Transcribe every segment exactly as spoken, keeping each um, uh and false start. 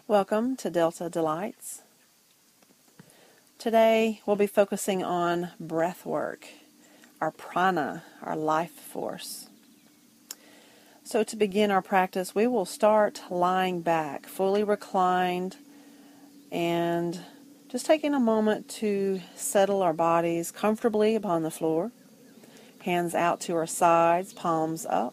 Welcome to Delta Delights. Today we'll be focusing on breath work, our prana, our life force. So to begin our practice, we will start lying back, fully reclined, and just taking a moment to settle our bodies comfortably upon the floor, hands out to our sides, palms up.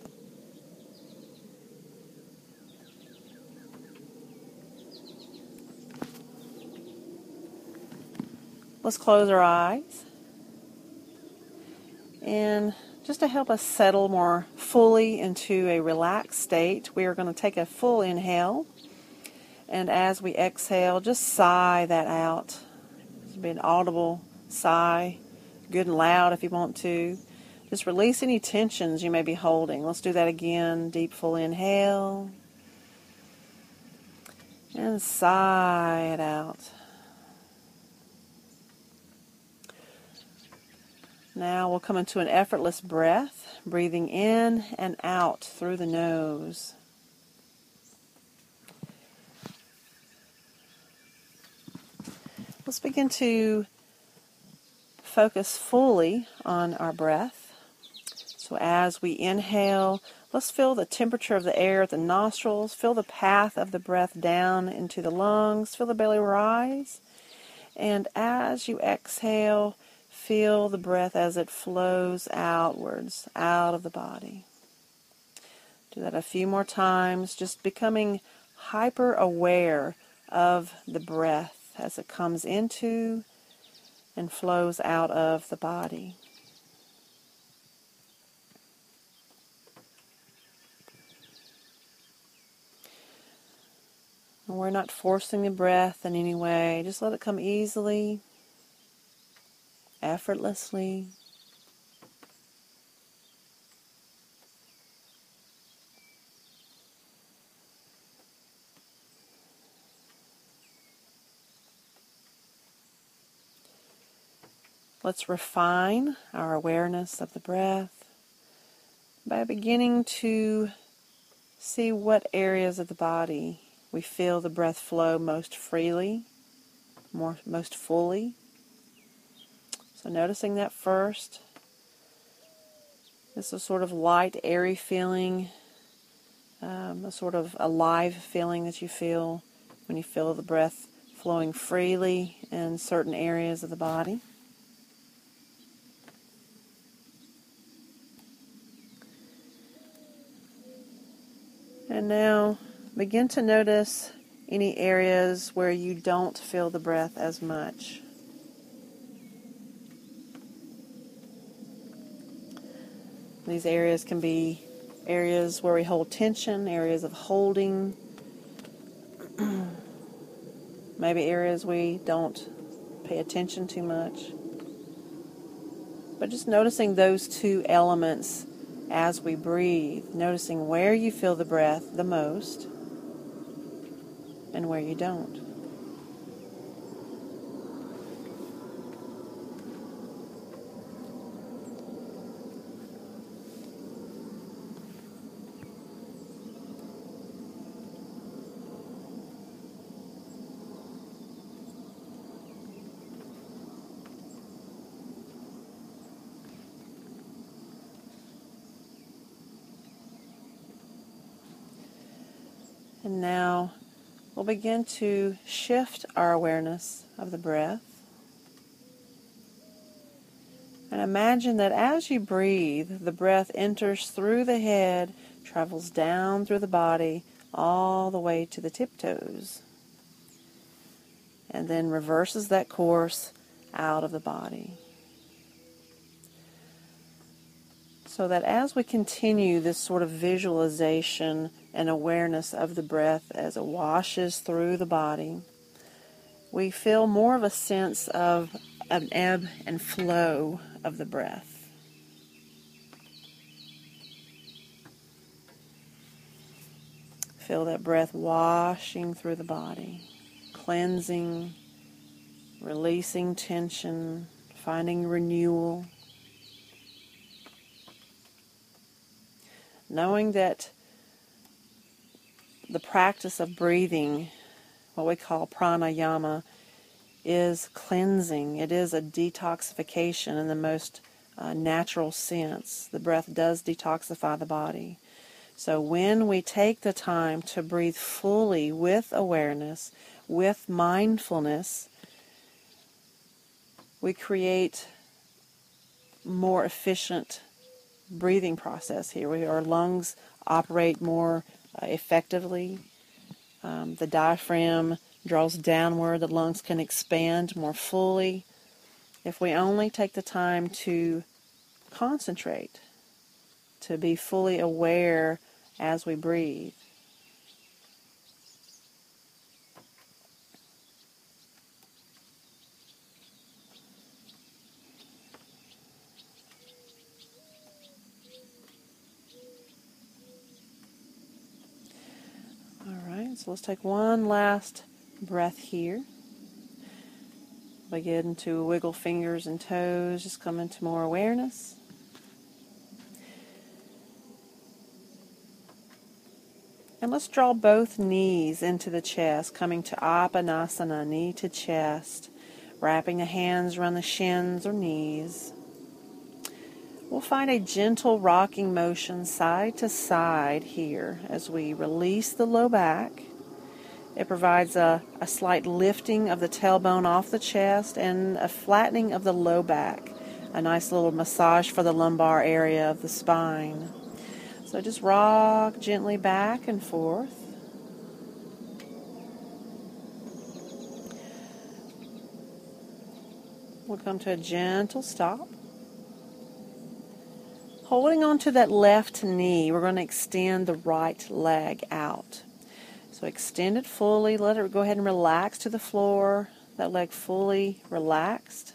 Let's close our eyes. And just to help us settle more fully into a relaxed state, we are going to take a full inhale. And as we exhale, just sigh that out. This will be an audible sigh, good and loud if you want to. Just release any tensions you may be holding. Let's do that again. Deep full inhale. And sigh it out. Now we'll come into an effortless breath, breathing in and out through the nose. Let's begin to focus fully on our breath. So as we inhale, let's feel the temperature of the air at the nostrils, feel the path of the breath down into the lungs, feel the belly rise. And as you exhale, feel the breath as it flows outwards, out of the body. Do that a few more times, just becoming hyper aware of the breath as it comes into and flows out of the body. And we're not forcing the breath in any way. Just let it come easily, effortlessly. Let's refine our awareness of the breath by beginning to see what areas of the body we feel the breath flow most freely, more most fully. So noticing that first. This is a sort of light, airy feeling, um, a sort of alive feeling that you feel when you feel the breath flowing freely in certain areas of the body. And now begin to notice any areas where you don't feel the breath as much. These areas can be areas where we hold tension, areas of holding, maybe areas we don't pay attention too much. But just noticing those two elements as we breathe, noticing where you feel the breath the most and where you don't. And now we'll begin to shift our awareness of the breath. And imagine that as you breathe, the breath enters through the head, travels down through the body, all the way to the tiptoes, and then reverses that course out of the body. So that as we continue this sort of visualization and awareness of the breath as it washes through the body, we feel more of a sense of an ebb and flow of the breath. Feel that breath washing through the body, cleansing, releasing tension, finding renewal. Knowing that the practice of breathing what we call pranayama, is cleansing. It is a detoxification in the most uh, natural sense. The breath does detoxify the body. So when we take the time to breathe fully with awareness, with mindfulness, we create more efficient breathing process here. We, our lungs operate more uh, effectively. Um, the diaphragm draws downward. The lungs can expand more fully if we only take the time to concentrate, to be fully aware as we breathe. Alright, so let's take one last breath here. Begin to wiggle fingers and toes, just come into more awareness. And let's draw both knees into the chest, coming to Apanasana, knee to chest, wrapping the hands around the shins or knees. We'll find a gentle rocking motion side to side here as we release the low back. It provides a, a slight lifting of the tailbone off the chest and a flattening of the low back. A nice little massage for the lumbar area of the spine. So just rock gently back and forth. We'll come to a gentle stop. Holding on to that left knee, we're going to extend the right leg out. So extend it fully, let it go ahead and relax to the floor, that leg fully relaxed.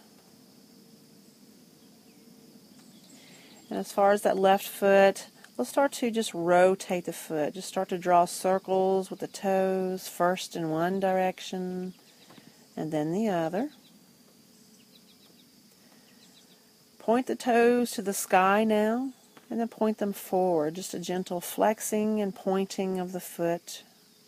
And as far as that left foot, let's start to just rotate the foot. Just start to draw circles with the toes, first in one direction and then the other. Point the toes to the sky now, and then point them forward. Just a gentle flexing and pointing of the foot.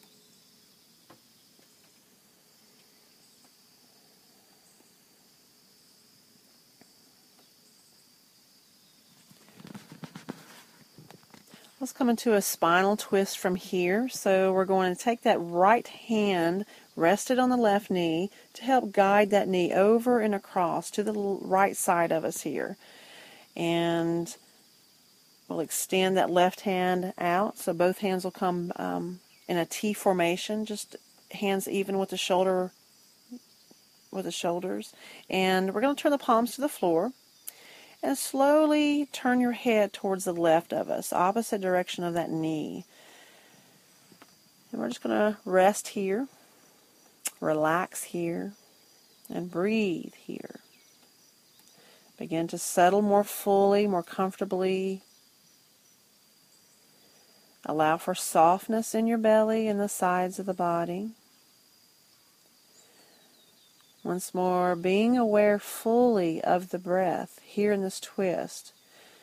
Let's come into a spinal twist from here. So we're going to take that right hand rested on the left knee to help guide that knee over and across to the right side of us here. And we'll extend that left hand out. So both hands will come um, in a T formation, just hands even with the shoulder, with the shoulders. And we're going to turn the palms to the floor. And slowly turn your head towards the left of us, opposite direction of that knee. And we're just going to rest here, relax here, and breathe here. Begin to settle more fully, more comfortably. Allow for softness in your belly and the sides of the body. Once more, being aware fully of the breath here in this twist.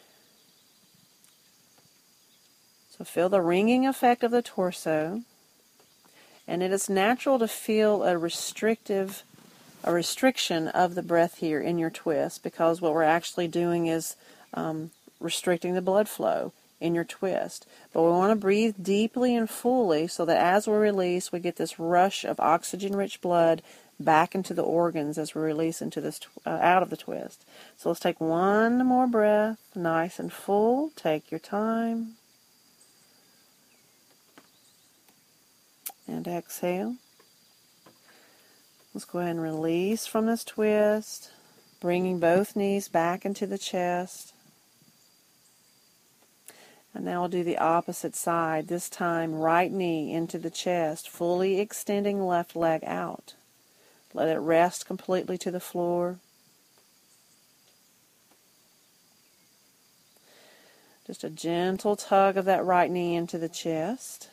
So feel the ringing effect of the torso. And it is natural to feel a restrictive, a restriction of the breath here in your twist, because what we're actually doing is um, restricting the blood flow in your twist. But we want to breathe deeply and fully so that as we release, we get this rush of oxygen-rich blood back into the organs as we release into this uh, out of the twist. So let's take one more breath, nice and full. Take your time. And exhale. Let's go ahead and release from this twist, bringing both knees back into the chest. And now we'll do the opposite side. This time, right knee into the chest, fully extending left leg out. Let it rest completely to the floor. Just a gentle tug of that right knee into the chest.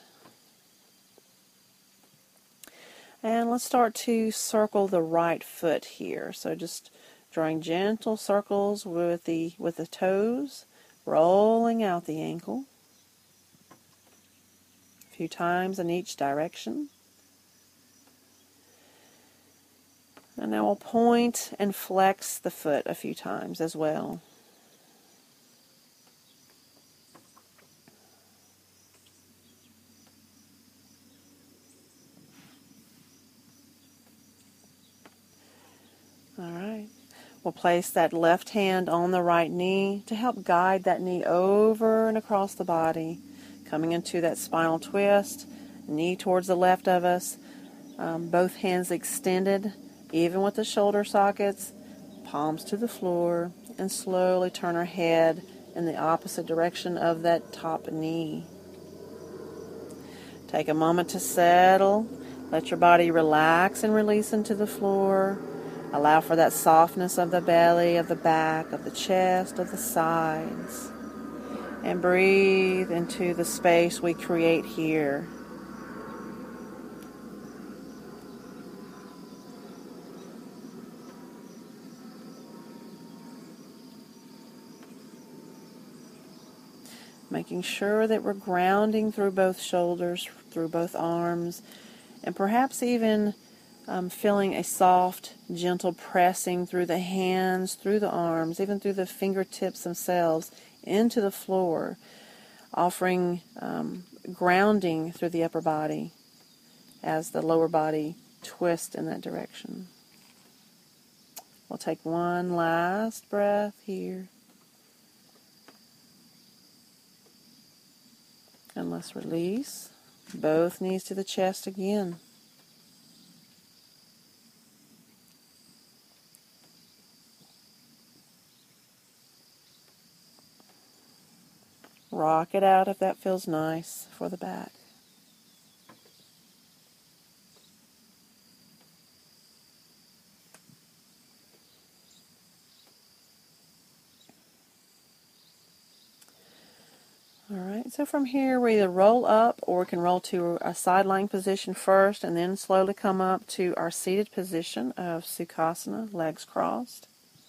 And let's start to circle the right foot here. So just drawing gentle circles with the with the toes, rolling out the ankle. A few times in each direction. And now we'll point and flex the foot a few times as well. All right. We'll place that left hand on the right knee to help guide that knee over and across the body, coming into that spinal twist, knee towards the left of us, um, both hands extended, even with the shoulder sockets, palms to the floor, and slowly turn our head in the opposite direction of that top knee. Take a moment to settle. Let your body relax and release into the floor. Allow for that softness of the belly, of the back, of the chest, of the sides. And breathe into the space we create here. Making sure that we're grounding through both shoulders, through both arms, and perhaps even um, feeling a soft, gentle pressing through the hands, through the arms, even through the fingertips themselves into the floor, offering um, grounding through the upper body as the lower body twists in that direction. We'll take one last breath here. And let's release both knees to the chest again. Rock it out if that feels nice for the back. All right, so from here we either roll up or we can roll to a side lying position first and then slowly come up to our seated position of Sukhasana, legs crossed.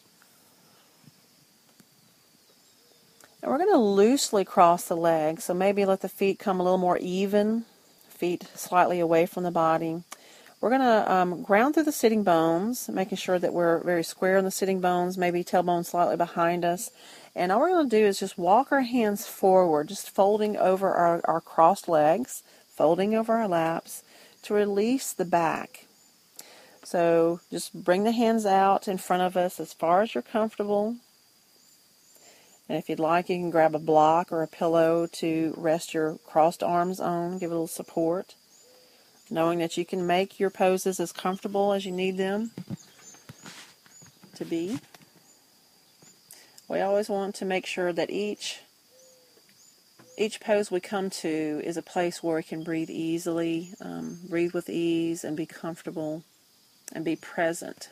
And we're going to loosely cross the legs, so maybe let the feet come a little more even, feet slightly away from the body. We're going to um, ground through the sitting bones, making sure that we're very square in the sitting bones, maybe tailbone slightly behind us. And all we're going to do is just walk our hands forward, just folding over our, our crossed legs, folding over our laps to release the back. So just bring the hands out in front of us as far as you're comfortable. And if you'd like, you can grab a block or a pillow to rest your crossed arms on, give it a little support, knowing that you can make your poses as comfortable as you need them to be. We always want to make sure that each each pose we come to is a place where we can breathe easily, um, breathe with ease, and be comfortable and be present.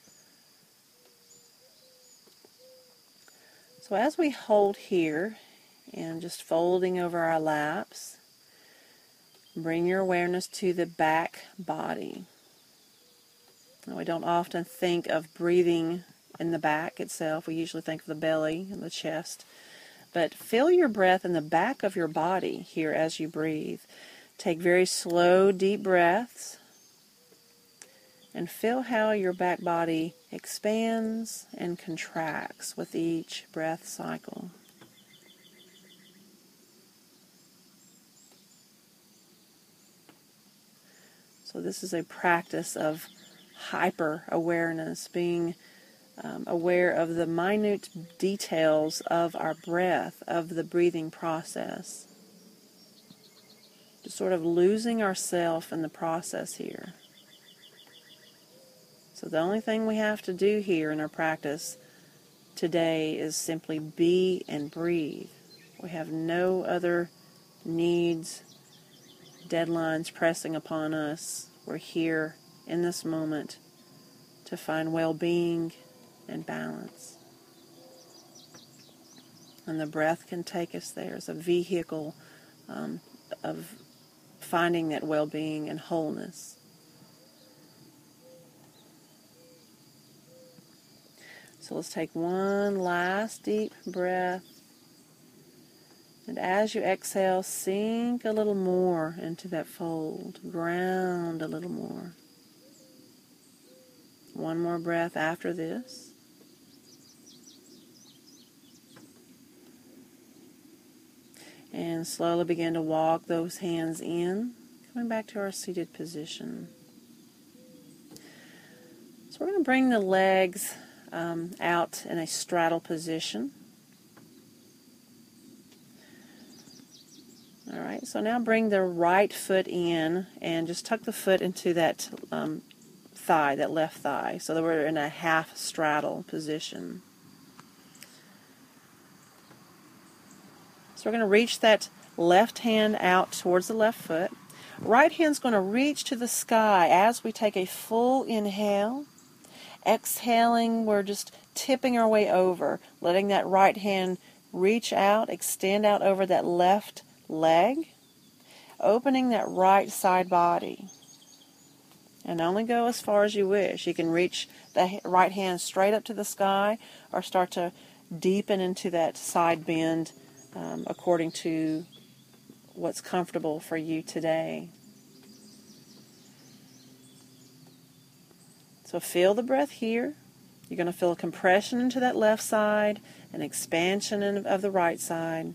So as we hold here and just folding over our laps, bring your awareness to the back body. Now, we don't often think of breathing in the back itself. We usually think of the belly and the chest. But feel your breath in the back of your body here as you breathe. Take very slow, deep breaths. And feel how your back body expands and contracts with each breath cycle. So this is a practice of hyper-awareness, being um, aware of the minute details of our breath, of the breathing process. Just sort of losing ourselves in the process here. So the only thing we have to do here in our practice today is simply be and breathe. We have no other needs, deadlines pressing upon us. We're here in this moment to find well-being and balance. And the breath can take us there as a vehicle um, of finding that well-being and wholeness. So let's take one last deep breath. And as you exhale, sink a little more into that fold. Ground a little more. One more breath after this. And slowly begin to walk those hands in, coming back to our seated position. So we're going to bring the legs um, out in a straddle position. All right, so now bring the right foot in and just tuck the foot into that um, thigh, that left thigh, so that we're in a half straddle position. So we're going to reach that left hand out towards the left foot. Right hand's going to reach to the sky as we take a full inhale. Exhaling, we're just tipping our way over, letting that right hand reach out, extend out over that left leg, opening that right side body. And only go as far as you wish. You can reach the right hand straight up to the sky or start to deepen into that side bend um, according to what's comfortable for you today. So feel the breath here. You're going to feel a compression into that left side, an expansion in, of the right side.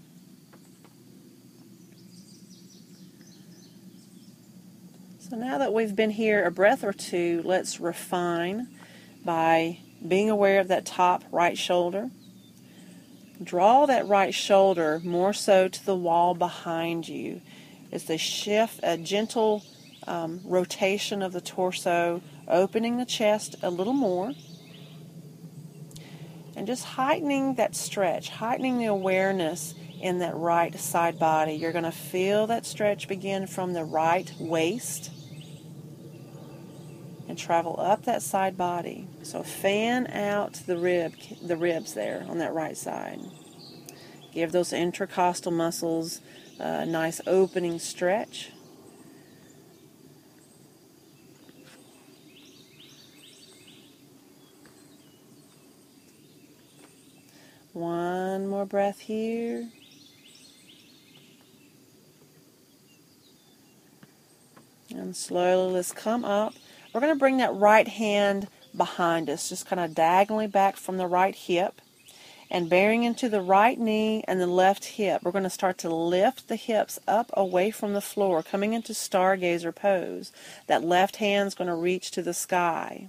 So now that we've been here a breath or two, let's refine by being aware of that top right shoulder. Draw that right shoulder more so to the wall behind you. It's the shift, a gentle um, rotation of the torso, opening the chest a little more. And just heightening that stretch, heightening the awareness in that right side body. You're going to feel that stretch begin from the right waist and travel up that side body. So fan out the rib, the ribs there on that right side. Give those intercostal muscles a nice opening stretch. One more breath here. And slowly let's come up. We're going to bring that right hand behind us, just kind of diagonally back from the right hip and bearing into the right knee and the left hip. We're going to start to lift the hips up away from the floor, coming into stargazer pose. That left hand's going to reach to the sky.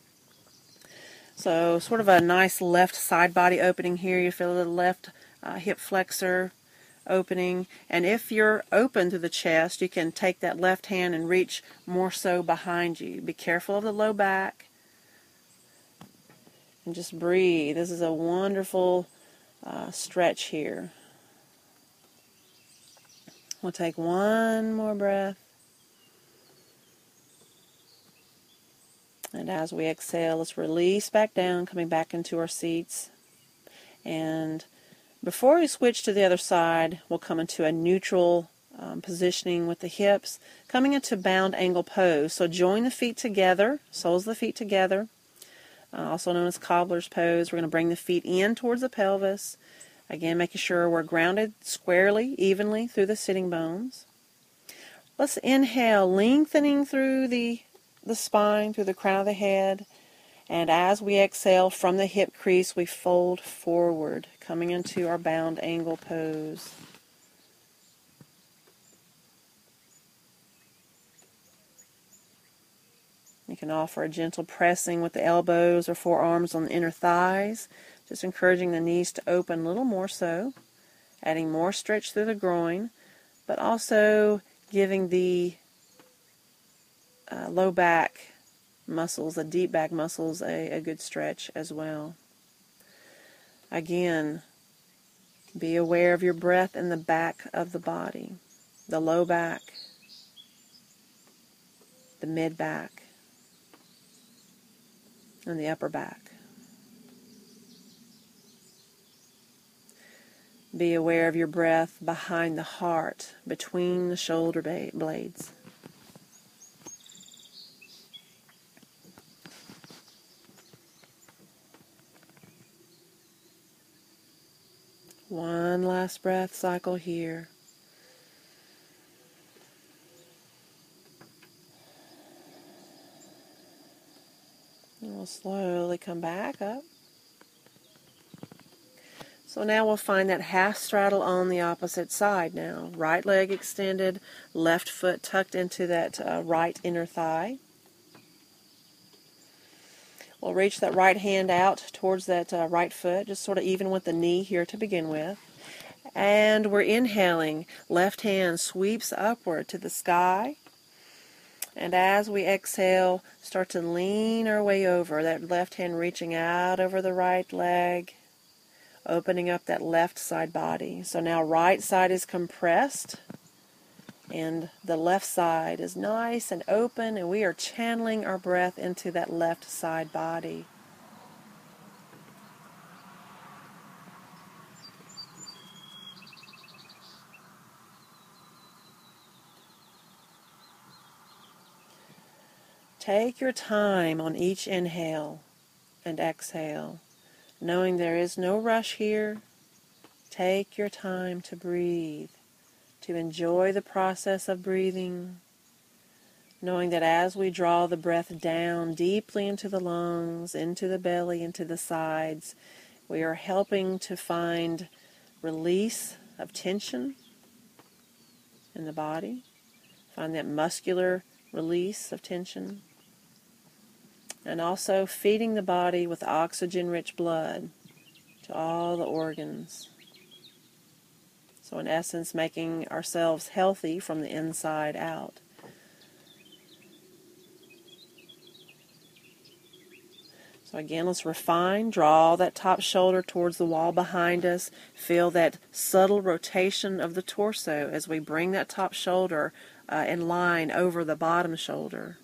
So sort of a nice left side body opening here. You feel the left uh, hip flexor opening. And if you're open to the chest, you can take that left hand and reach more so behind you. Be careful of the low back. And just breathe. This is a wonderful uh, stretch here. We'll take one more breath. And as we exhale, let's release back down, coming back into our seats. And before we switch to the other side, we'll come into a neutral um, positioning with the hips, coming into bound angle pose. So join the feet together, soles of the feet together, uh, also known as cobbler's pose. We're going to bring the feet in towards the pelvis. Again, making sure we're grounded squarely, evenly through the sitting bones. Let's inhale, lengthening through the the spine, through the crown of the head, and as we exhale from the hip crease, we fold forward, coming into our bound angle pose. You can offer a gentle pressing with the elbows or forearms on the inner thighs, just encouraging the knees to open a little more so, adding more stretch through the groin, but also giving the Uh, low back muscles, the deep back muscles, a, a good stretch as well. Again, be aware of your breath in the back of the body, the low back, the mid back, and the upper back. Be aware of your breath behind the heart, between the shoulder blades. One last breath cycle here. And we'll slowly come back up. So now we'll find that half straddle on the opposite side now. Right leg extended, left foot tucked into that uh, right inner thigh. We'll reach that right hand out towards that uh, right foot, just sort of even with the knee here to begin with. And we're inhaling. Left hand sweeps upward to the sky. And as we exhale, start to lean our way over, that left hand reaching out over the right leg, opening up that left side body. So now right side is compressed, and the left side is nice and open, and we are channeling our breath into that left side body. Take your time on each inhale and exhale, knowing there is no rush here. Take your time to breathe, to enjoy the process of breathing, knowing that as we draw the breath down deeply into the lungs, into the belly, into the sides, we are helping to find release of tension in the body, find that muscular release of tension, and also feeding the body with oxygen-rich blood to all the organs. So in essence, making ourselves healthy from the inside out. So again, let's refine, draw that top shoulder towards the wall behind us. Feel that subtle rotation of the torso as we bring that top shoulder uh, in line over the bottom shoulder.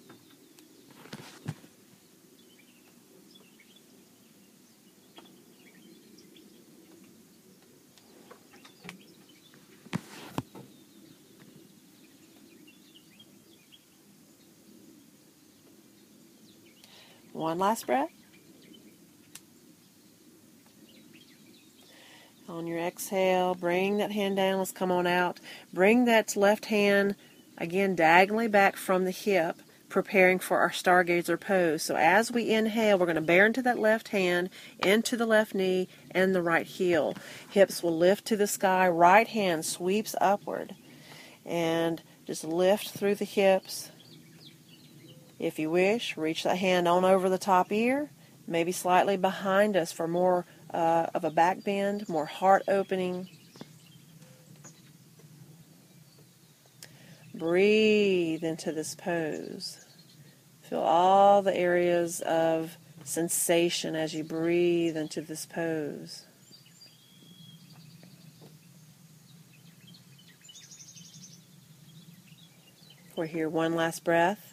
One last breath. On your exhale, bring that hand down. Let's come on out. Bring that left hand, again, diagonally back from the hip, preparing for our stargazer pose. So as we inhale, we're going to bear into that left hand, into the left knee, and the right heel. Hips will lift to the sky. Right hand sweeps upward. And just lift through the hips. If you wish, reach that hand on over the top ear, maybe slightly behind us for more uh, of a back bend, more heart opening. Breathe into this pose. Feel all the areas of sensation as you breathe into this pose. We're here, one last breath.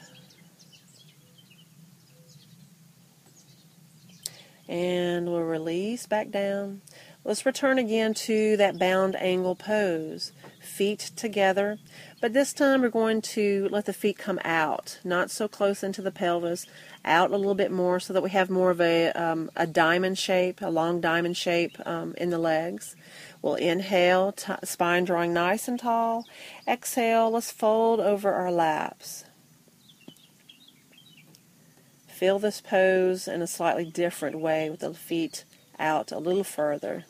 And we'll release back down. Let's return again to that bound angle pose. Feet together, but this time we're going to let the feet come out, not so close into the pelvis, out a little bit more so that we have more of a, um, a diamond shape, a long diamond shape um, in the legs. We'll inhale, t- spine drawing nice and tall. Exhale, let's fold over our laps. Feel this pose in a slightly different way with the feet out a little further.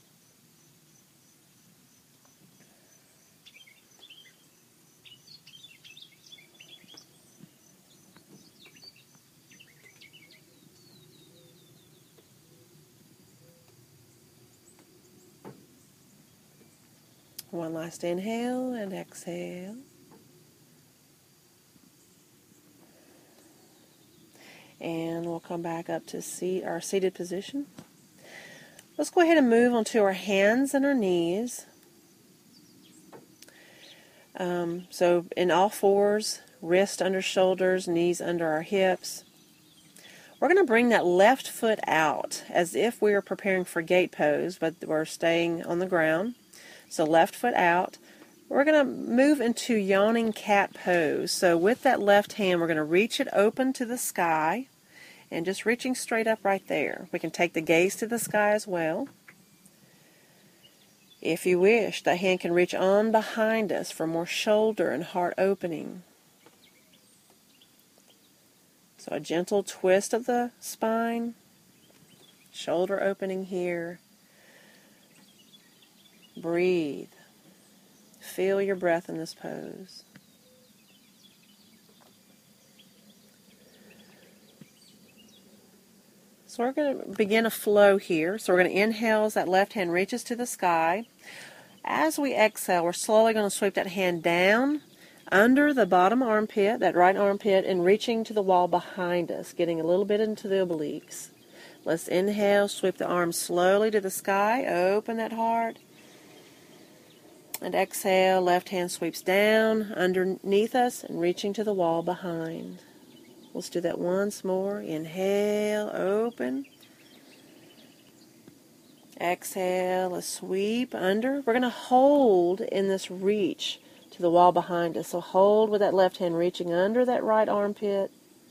One last inhale and exhale. And we'll come back up to seat, our seated position. Let's go ahead and move onto our hands and our knees. Um, so in all fours, wrist under shoulders, knees under our hips. We're going to bring that left foot out as if we were preparing for gate pose, but we're staying on the ground. So left foot out. We're going to move into yawning cat pose. So with that left hand, we're going to reach it open to the sky and just reaching straight up right there. We can take the gaze to the sky as well. If you wish, the hand can reach on behind us for more shoulder and heart opening. So a gentle twist of the spine, shoulder opening here. Breathe. Feel your breath in this pose. So we're going to begin a flow here. So we're going to inhale as that left hand reaches to the sky. As we exhale, we're slowly going to sweep that hand down under the bottom armpit, that right armpit, and reaching to the wall behind us, getting a little bit into the obliques. Let's inhale, sweep the arms slowly to the sky, open that heart. And exhale, left hand sweeps down underneath us and reaching to the wall behind. Let's do that once more. Inhale, open. Exhale, a sweep under. We're going to hold in this reach to the wall behind us. So hold with that left hand reaching under that right armpit.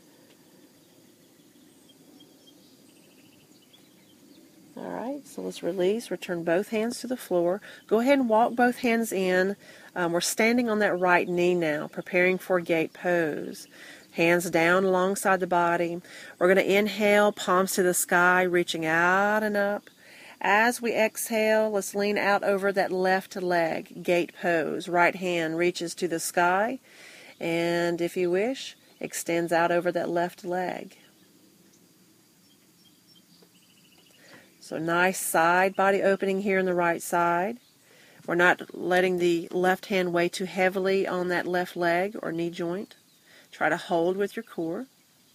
All right, so let's release. Return both hands to the floor. Go ahead and walk both hands in. Um, we're standing on that right knee now, preparing for gate pose. Hands down alongside the body. We're going to inhale, palms to the sky, reaching out and up. As we exhale, let's lean out over that left leg, gate pose. Right hand reaches to the sky, and if you wish, extends out over that left leg. So nice side body opening here in the right side. We're not letting the left hand weigh too heavily on that left leg or knee joint. Try to hold with your core.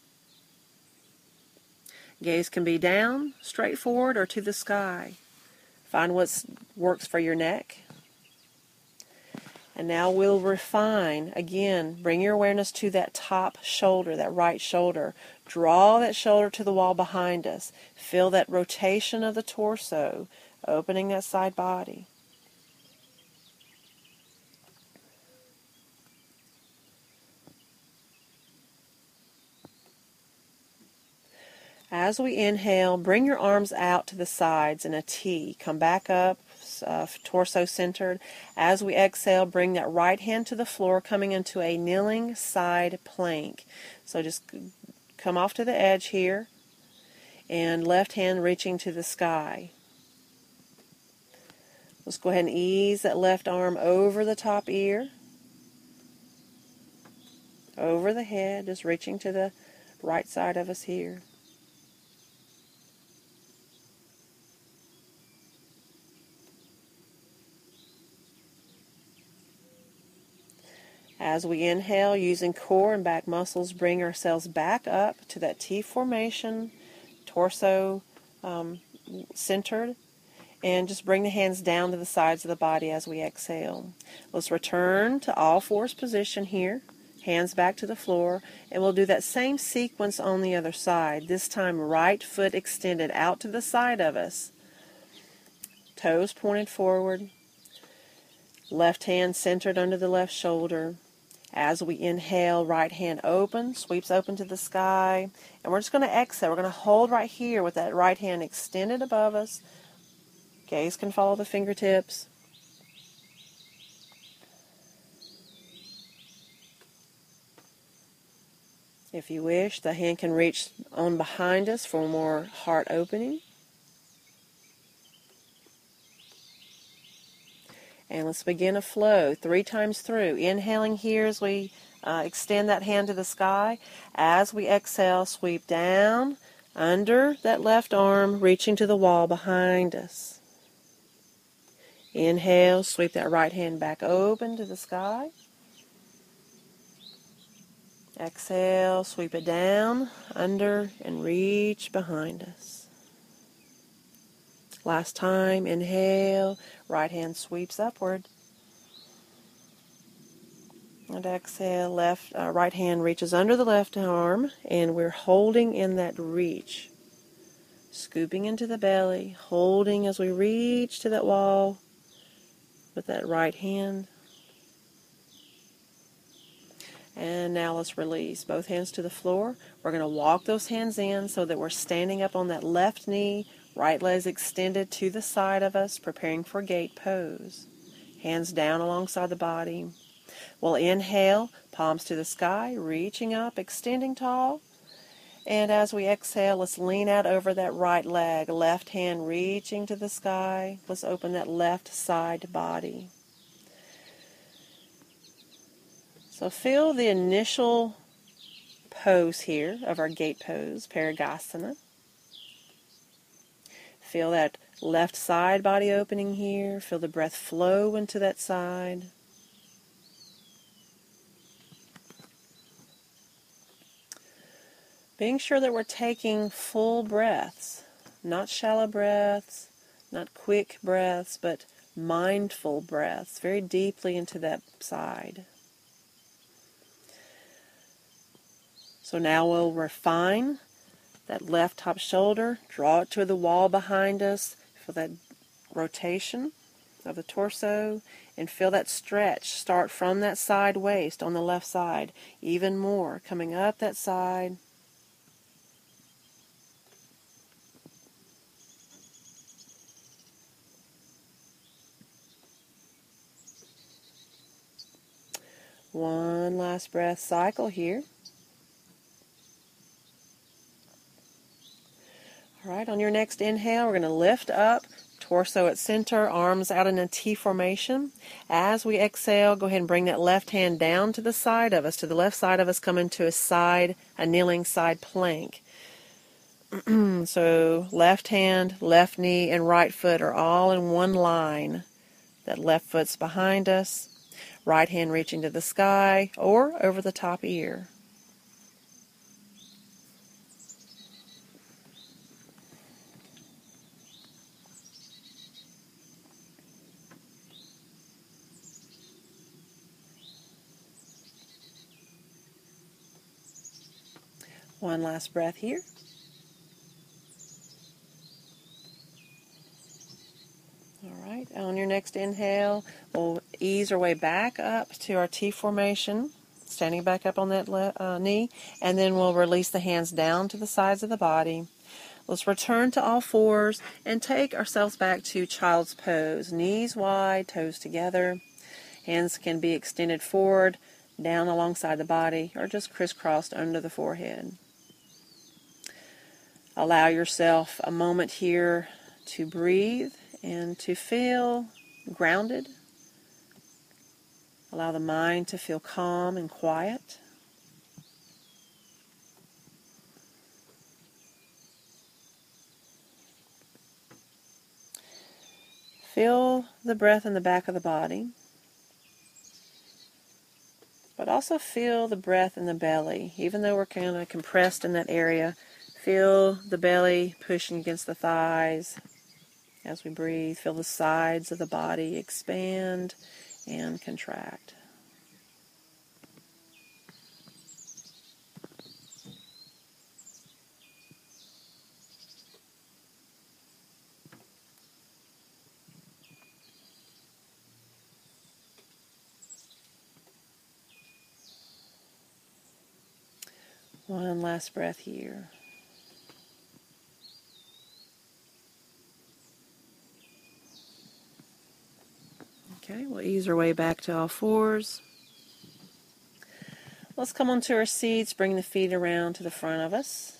Gaze can be down, straight forward, or to the sky. Find what works for your neck. And now we'll refine. Again, bring your awareness to that top shoulder, that right shoulder. Draw that shoulder to the wall behind us. Feel that rotation of the torso, opening that side body. As we inhale, bring your arms out to the sides in a T. Come back up, uh, torso centered. As we exhale, bring that right hand to the floor, coming into a kneeling side plank. So just come off to the edge here, and left hand reaching to the sky. Let's go ahead and ease that left arm over the top ear, over the head, just reaching to the right side of us here. As we inhale, using core and back muscles, bring ourselves back up to that T formation, torso um, centered, and just bring the hands down to the sides of the body as we exhale. Let's return to all fours position here, hands back to the floor, and we'll do that same sequence on the other side. This time, right foot extended out to the side of us, toes pointed forward, left hand centered under the left shoulder. As we inhale, right hand open, sweeps open to the sky. And we're just going to exhale. We're going to hold right here with that right hand extended above us. Gaze can follow the fingertips. If you wish, the hand can reach on behind us for more heart opening. And let's begin a flow three times through. Inhaling here as we uh, extend that hand to the sky. As we exhale, sweep down under that left arm, reaching to the wall behind us. Inhale, sweep that right hand back open to the sky. Exhale, sweep it down, under, and reach behind us. Last time, inhale, right hand sweeps upward. And exhale, left, uh, right hand reaches under the left arm, and we're holding in that reach. Scooping into the belly, holding as we reach to that wall with that right hand. And now let's release. Both hands to the floor. We're going to walk those hands in so that we're standing up on that left knee, right leg extended to the side of us, preparing for gate pose. Hands down alongside the body. We'll inhale, palms to the sky, reaching up, extending tall. And as we exhale, let's lean out over that right leg, left hand reaching to the sky. Let's open that left side body. So feel the initial pose here of our gate pose, Parigasana. Feel that left side body opening here. Feel the breath flow into that side. Being sure that we're taking full breaths, not shallow breaths, not quick breaths, but mindful breaths, very deeply into that side. So now we'll refine that left top shoulder, draw it to the wall behind us for that rotation of the torso, and feel that stretch start from that side waist on the left side, even more, coming up that side. One last breath cycle here. All right, on your next inhale, we're going to lift up, torso at center, arms out in a T formation. As we exhale, go ahead and bring that left hand down to the side of us, to the left side of us, come into a side, a kneeling side plank. So left hand, left knee, and right foot are all in one line. That left foot's behind us. Right hand reaching to the sky or over the top ear. One last breath here. All right, on your next inhale, we'll ease our way back up to our T formation, standing back up on that le- uh, knee, and then we'll release the hands down to the sides of the body. Let's return to all fours and take ourselves back to child's pose. Knees wide, toes together. Hands can be extended forward, down alongside the body, or just crisscrossed under the forehead. Allow yourself a moment here to breathe and to feel grounded. Allow the mind to feel calm and quiet. Feel the breath in the back of the body, but also feel the breath in the belly. Even though we're kind of compressed in that area, feel the belly pushing against the thighs. As we breathe, feel the sides of the body expand and contract. One last breath here. Okay, we'll ease our way back to all fours. Let's come onto our seats, bring the feet around to the front of us.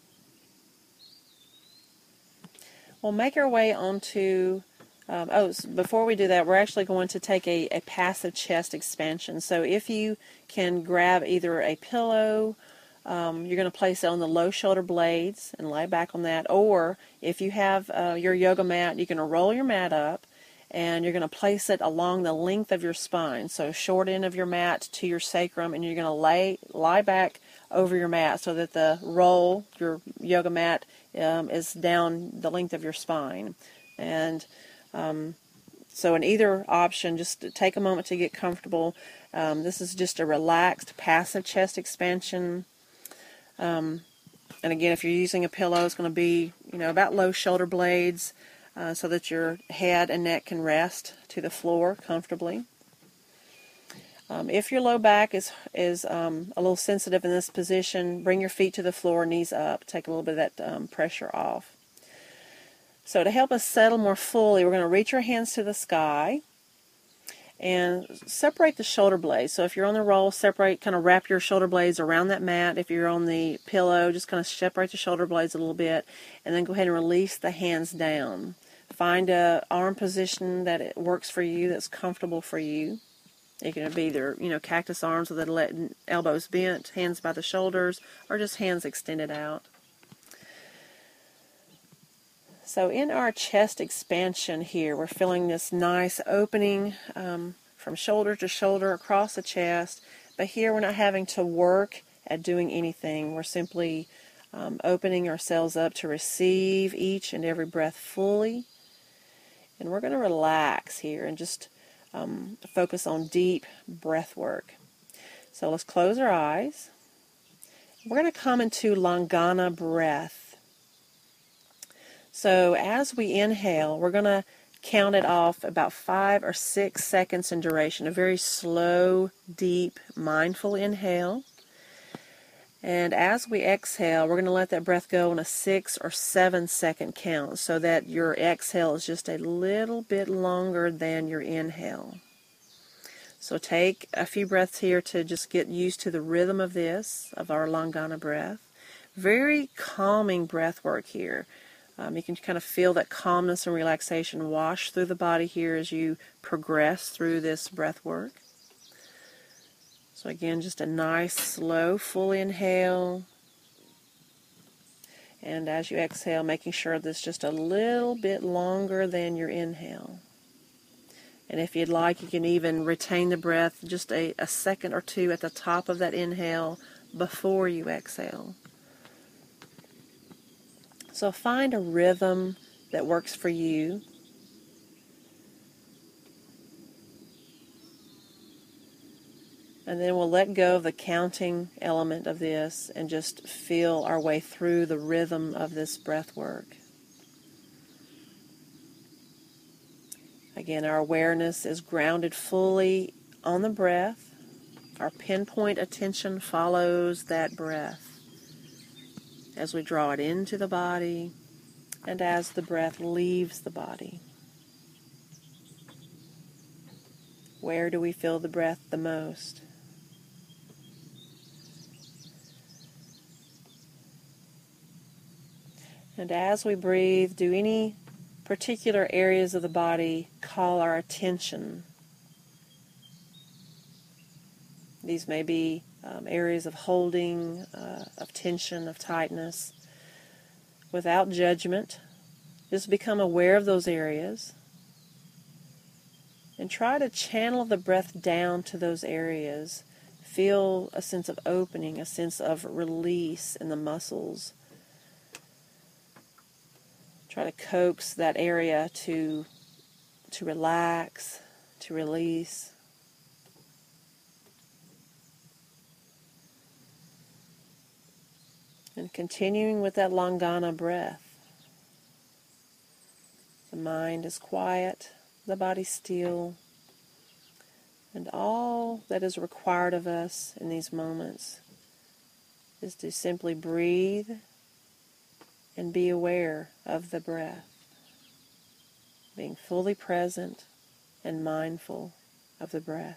We'll make our way onto, um, oh, so before we do that, we're actually going to take a, a passive chest expansion. So if you can grab either a pillow, um, you're going to place it on the low shoulder blades and lie back on that, or if you have uh, your yoga mat, you're going to roll your mat up, and you're going to place it along the length of your spine, so short end of your mat to your sacrum, and you're going to lay lie back over your mat so that the roll, your yoga mat, um, is down the length of your spine. And um, so in either option, just take a moment to get comfortable. Um, this is just a relaxed, passive chest expansion. Um, and again, if you're using a pillow, it's going to be, you know, about low shoulder blades, Uh, so that your head and neck can rest to the floor comfortably. Um, if your low back is is um, a little sensitive in this position, bring your feet to the floor, knees up. Take a little bit of that um, pressure off. So to help us settle more fully, we're going to reach our hands to the sky, And separate the shoulder blades. So if you're on the roll, separate, kind of wrap your shoulder blades around that mat. If you're on the pillow, just kind of separate the shoulder blades a little bit, and then go ahead and release the hands down. Find a arm position that it works for you, that's comfortable for you. It can be either, you know, cactus arms with the elbows bent, hands by the shoulders, or just hands extended out. So in our chest expansion here, we're feeling this nice opening um, from shoulder to shoulder across the chest. But here we're not having to work at doing anything. We're simply um, opening ourselves up to receive each and every breath fully. And we're going to relax here and just um, focus on deep breath work. So let's close our eyes. We're going to come into Langana breath. So as we inhale, we're going to count it off about five or six seconds in duration, a very slow, deep, mindful inhale. And as we exhale, we're going to let that breath go on a six or seven second count so that your exhale is just a little bit longer than your inhale. So take a few breaths here to just get used to the rhythm of this, of our Langana breath. Very calming breath work here. Um, you can kind of feel that calmness and relaxation wash through the body here as you progress through this breath work. So again, just a nice, slow, full inhale. And as you exhale, making sure that's just a little bit longer than your inhale. And if you'd like, you can even retain the breath just a, a second or two at the top of that inhale before you exhale. So find a rhythm that works for you. And then we'll let go of the counting element of this and just feel our way through the rhythm of this breath work. Again, our awareness is grounded fully on the breath. Our pinpoint attention follows that breath as we draw it into the body and as the breath leaves the body. Where do we feel the breath the most? And as we breathe, do any particular areas of the body call our attention? These may be um, areas of holding, uh, of tension, of tightness. Without judgment, just become aware of those areas and try to channel the breath down to those areas. Feel a sense of opening, a sense of release in the muscles. Try to coax that area to, to relax, to release. And continuing with that Langana breath. The mind is quiet, the body still, and all that is required of us in these moments is to simply breathe and be aware of the breath, being fully present and mindful of the breath.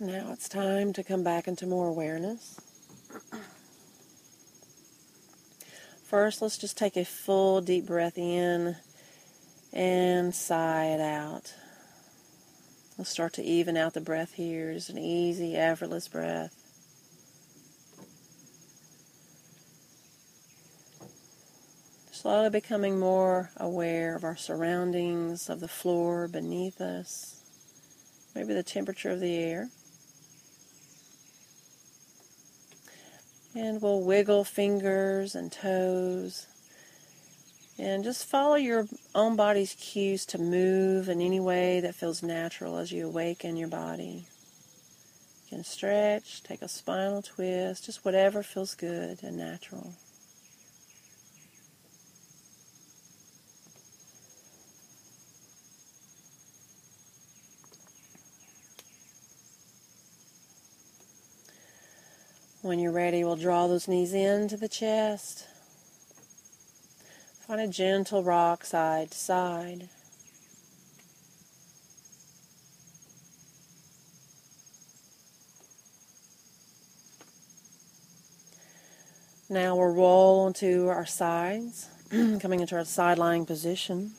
Now it's time to come back into more awareness. First, let's just take a full deep breath in and sigh it out. Let's start to even out the breath here. Just an easy, effortless breath. Slowly becoming more aware of our surroundings, of the floor beneath us, maybe the temperature of the air. And we'll wiggle fingers and toes. And just follow your own body's cues to move in any way that feels natural as you awaken your body. You can stretch, take a spinal twist, just whatever feels good and natural. When you're ready, we'll draw those knees into the chest. Find a gentle rock side to side. Now we'll roll onto our sides, coming into our side lying position.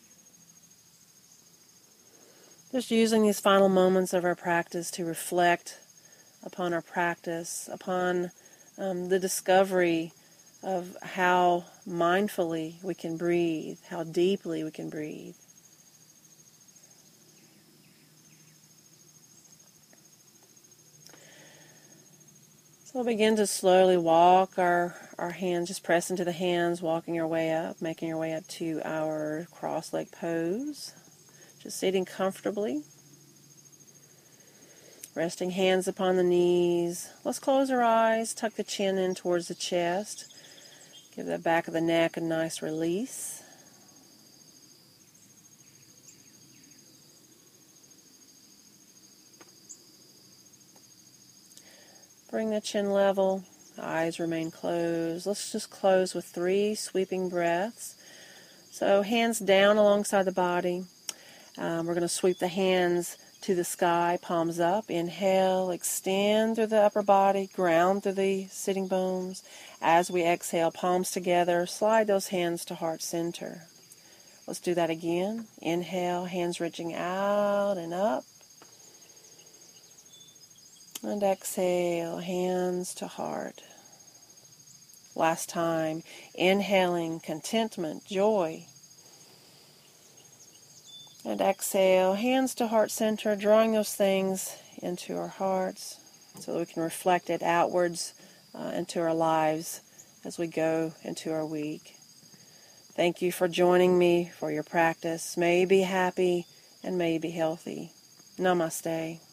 Just using these final moments of our practice to reflect upon our practice, upon um, the discovery of how mindfully we can breathe, how deeply we can breathe. So we'll begin to slowly walk our, our hands, just press into the hands, walking our way up, making our way up to our cross-leg pose. Just sitting comfortably. Resting hands upon the knees. Let's close our eyes, tuck the chin in towards the chest. Give the back of the neck a nice release. Bring the chin level. Eyes remain closed. Let's just close with three sweeping breaths. So hands down alongside the body. Um, we're going to sweep the hands to the sky, palms up. Inhale, extend through the upper body, ground through the sitting bones. As we exhale, palms together, slide those hands to heart center. Let's do that again. Inhale, hands reaching out and up. And exhale, hands to heart. Last time, inhaling contentment, joy. And exhale, hands to heart center, drawing those things into our hearts so that we can reflect it outwards uh, into our lives as we go into our week. Thank you for joining me for your practice. May you be happy and may you be healthy. Namaste.